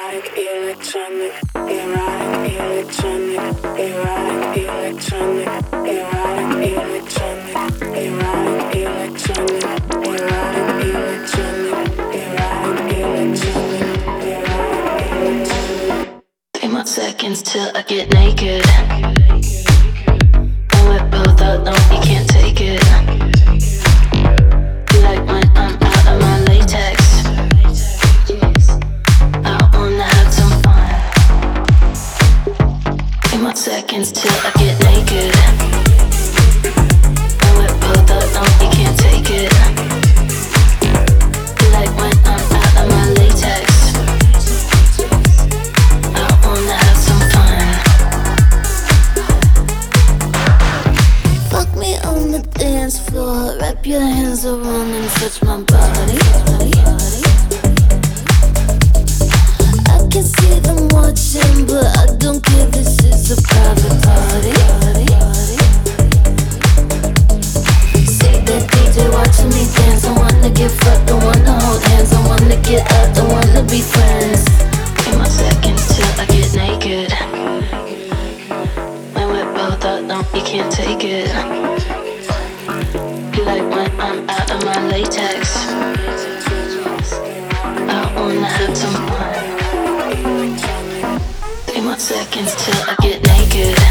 erotic, electronic, erotic, electronic, erotic, electronic, erotic, electronic, erotic, electronic, erotic, electronic, erotic, electronic, erotic, electronic. 3 more seconds till I get naked. And we're both out, no, you can't take it. You like when I'm out of my latex. I wanna have some fun. 3 more seconds till I get naked. And we're both out, no, you can't take it. You like when I'm out of my latex. I wanna have some fun. Fuck me on the dance floor. Wrap your hands around and touch my body. I can see them watching, but I don't care. This is a private party. See that DJ watching me dance. I wanna get fucked, I wanna hold hands. I wanna get up, I wanna be friends. 3 more seconds till I get naked. When we're both out, no, you can't take it. You like when I'm out of my latex. I wanna have some fun. 3 more seconds till I get naked.